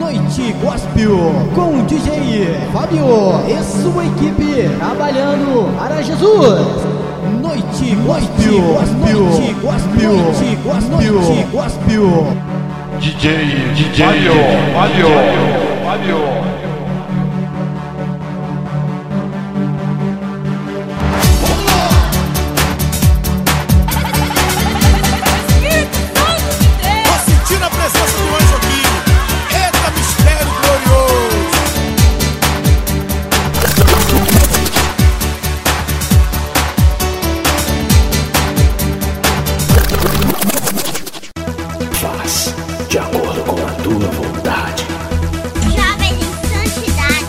Noite Gospel com o DJ Fábio e sua equipe trabalhando para Jesus. Noite Gospel, Noite Gospel, Noite Gospel, Noite Gospel. DJ Fábio. De acordo com a tua vontade. Jovem em santidade.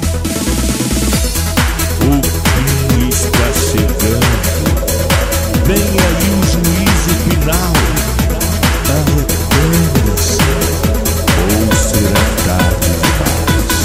O fim está chegando. Vem aí o juízo final. Arrependa-se, ou será tarde demais.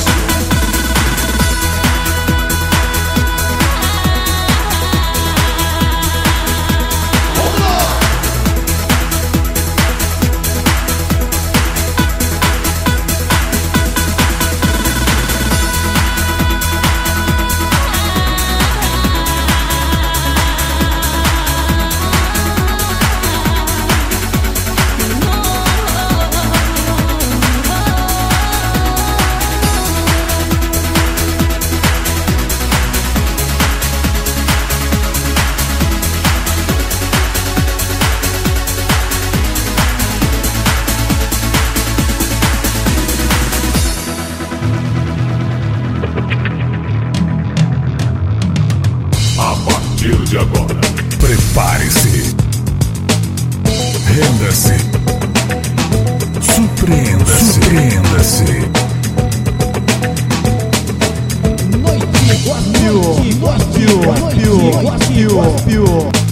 A partir de agora, prepare-se, renda-se, surpreenda-se. Noite Gospel, Noite Gospel, Noite Gospel.